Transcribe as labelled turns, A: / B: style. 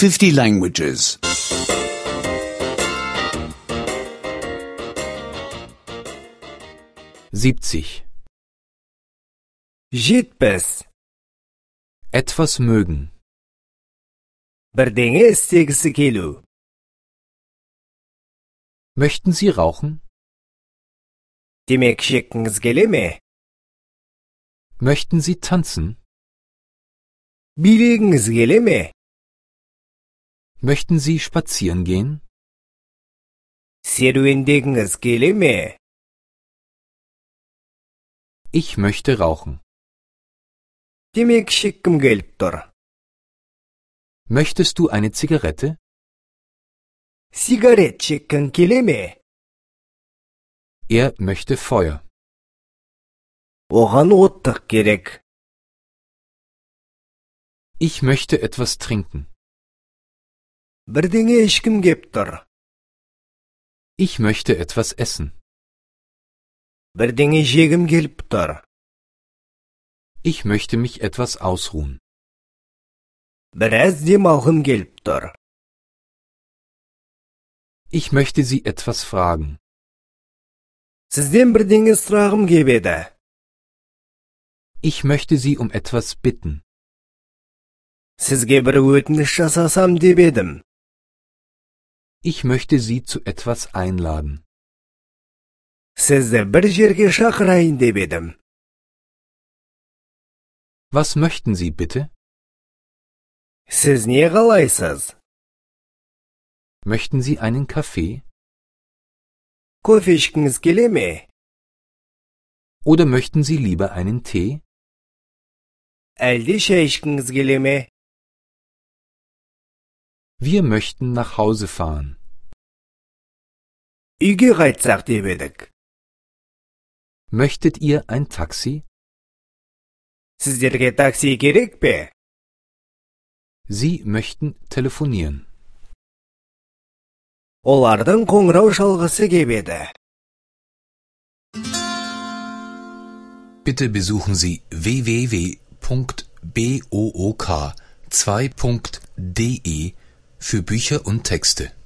A: 50 languages.
B: 70.
C: 70.
B: Etwas mögen.
C: Бірдеңе істегісі келу.
B: Möchten Sie rauchen?
C: Темекі шеккіңіз келе ме?
B: Möchten Sie tanzen?
C: Билегіңіз келе ме?
B: Möchten Sie spazieren gehen?
C: Серуендегіңіз келе ме?
B: Ich möchte rauchen.
C: Темекі шеккім келіп тұр.
B: Möchtest du eine Zigarette?
C: Сигарет шеккің келе ме?
B: Er möchte Feuer.
C: Оған оттық керек.
B: Ich möchte etwas trinken.
C: Бірдеңе ішкім кеп тұр.
B: Ich möchte etwas essen.
C: Бірдеңе жегім келіп тұр.
B: Ich möchte mich etwas ausruhen.
C: Біраз демалғым келіп тұр.
B: Ich möchte Sie etwas fragen.
C: Сізден бірдеңе сұрағым кеп еді.
B: Ich möchte Sie um etwas bitten.
C: Сізге бір өтініш жасасам деп едім.
B: Ich möchte Sie zu etwas einladen.
C: Сізді бір жерге шақырайын деп едім.
B: Was möchten Sie bitte?
C: Сіз не қалайсыз?
B: Möchten Sie einen Kaffee?
C: Кофе ішкіңіз келе ме?
B: Oder möchten Sie lieber einen Tee?
C: Әлде шай ішкіңіз келе ме?
B: Wir möchten nach Hause fahren.
C: Үйге қайтсақ деп едік.
B: Möchtet ihr ein Taxi?
C: Сіздерге такси керек пе?
B: Sie möchten telefonieren.
C: Олардың қоңырау шалғысы кеп еді.
A: Bitte besuchen Sie www.book2.de für Bücher und Texte.